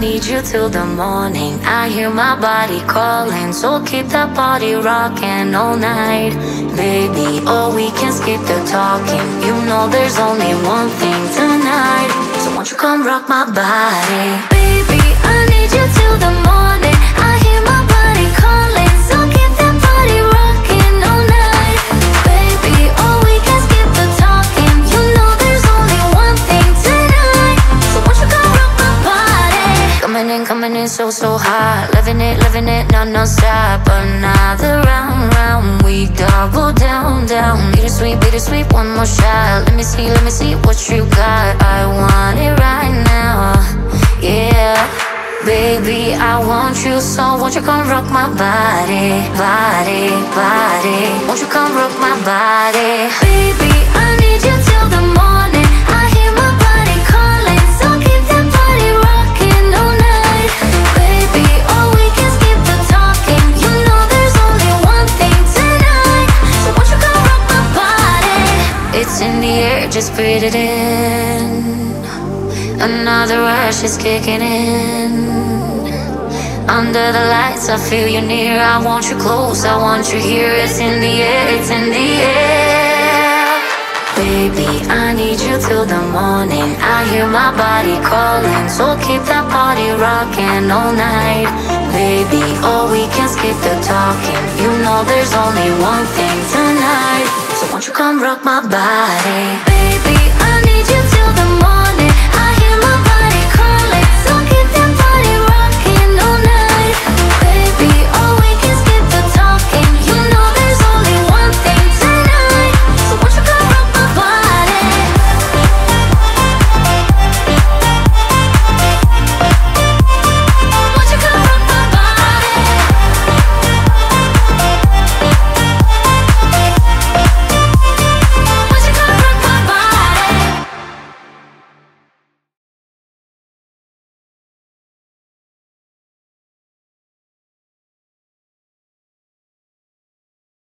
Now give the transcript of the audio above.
need you till the morning. I hear my body calling, so keep that body rocking all night. Baby, oh, we can skip the talking. You know there's only one thing tonight. So won't you come rock my body? Baby, I need you till the morning. I hear my body calling, so keep that body rocking all night. Baby, oh, we can skip the talking. You know there's only one thing tonight. So won't you come rock my body? Coming in so hot. Living it, non-stop. Another round, we double down. Bittersweet, one more shot. Let me see what you got. I want it right now, yeah. Baby, I want you, so won't you come rock my body? Won't you come rock my body? Baby, I need you till the morning. I hear my body calling, so keep that body rocking all night. Baby, oh, we can skip the talking. You know there's only one thing tonight. So won't you come rock my body? It's in the air, just breathe it in. Another rush is kicking in. Under the lights, I feel you near. I want you close, I want you here. It's in the air, it's in the air. Baby, I need you till the morning. I hear my body calling, so keep that body rocking all night. Baby, oh, we can skip the talking. You know there's only one thing tonight. So won't you come rock my body?